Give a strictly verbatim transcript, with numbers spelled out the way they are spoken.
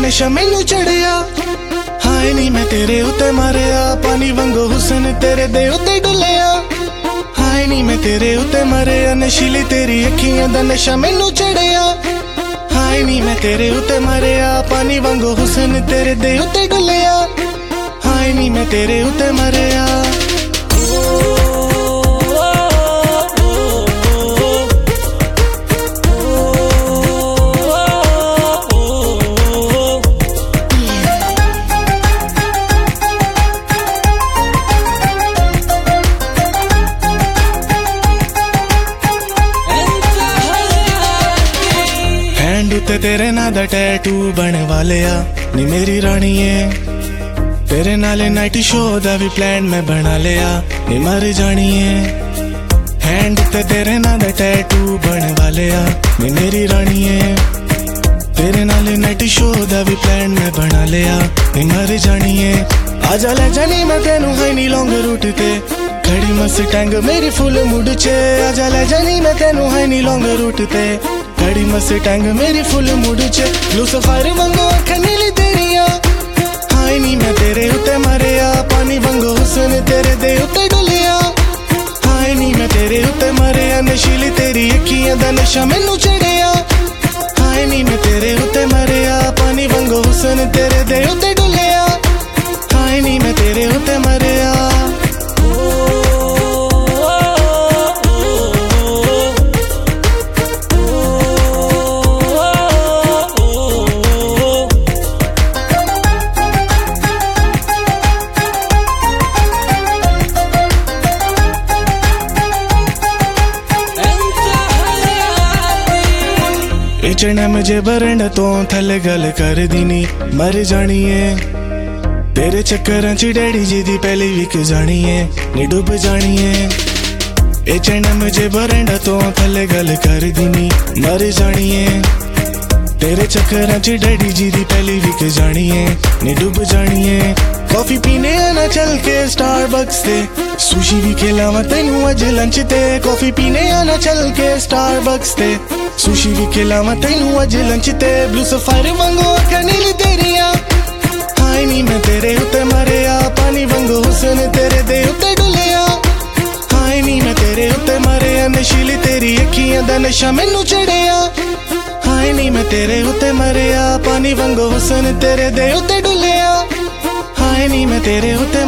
नशा मैनू चढ़िया। हाय नी मैं तेरे उत्ते मरिया, पानी वांगू हुस्न तेरे दे उत्ते डुलिया। हाय नी मैं तेरे उत्ते मरिया, नशीली तेरी अखियां दा नशा मैनू चढ़िया। हाय नी मैं तेरे उत्ते मरिया, पानी वांगू हुस्न तेरे दे उत्ते डुलिया। हाय नी मैं तेरे उत्ते मरिया। ते तेरे ना दा टैटू बने वाले आ नी मेरी राणीए। तेरे नाले नाइट शो दा भी प्लान मैं बना लिया नी मर जानिए। हैंड ते तेरे ना दा टैटू बने वाले आ नी मेरी राणीए। तेरे नाले नाइट शो दा भी प्लान मैं बना लिया नी मर जानिए। आजा ले जानी मैं तेनू है नी लॉन्ग रूट ते, खड़ी मस्टैंग मेरी फुल मूड चे। आजा ले जानी मैं तेनू है नी लॉन्ग रूट ते, खड़ी मस्टैंग मेरी फुल मूड चे। ब्लू सफारी वांगू अखां नीली तेरिया। हाय नी मैं तेरे उत्ते मरिया, पानी वांगू हुस्न तेरे दे उत्ते डुलिया। हाय नी मैं तेरे उत्ते मरिया, नशीली तेरी अखियां दा नशा मैनू चढ़िया। हाय नी मैं तेरे उत्ते मरिया, पानी वांगू हुस्न तेरे दे उत्ते डुलिया। हाय नी मैं तेरे उत्ते मरिया। चढ़ना मुझे बरंड तो थले गल कर दीनी मर जानिए। तेरे चक्कर च डैडी जी दी पहली विक जानिए नी डुब जानिए। ए चढ़ना मुझे बरंड तो थले गल कर दीनी मर जानिए। तेरे चक्कर च डैडी जी दी पहली विक जानिए नी डुब जानिए। कॉफी पीने आना चल के स्टारबक्स ते, सुशी भी खिलावा तेनू अज लंच ते। कॉफी पीने आना चल के स्टारबक्स ते, सुशी भी खिलावा तेनू अज लंच ते। ब्लू सफारी वांगू अखां नीली तेरिया। हाय नी मैं तेरे उत्ते मरिया, पानी वांगू हुस्न तेरे दे उत्ते डुलिया। हाय नी मैं तेरे उत्ते मरिया, नशीली तेरी अखियां दा नशा मैनू चढ़िया। हाय नी मैं तेरे उत्ते मरिया, पानी वांगू हुस्न तेरे दे उत्ते डुलिया। हाय नी मैं तेरे उत्ते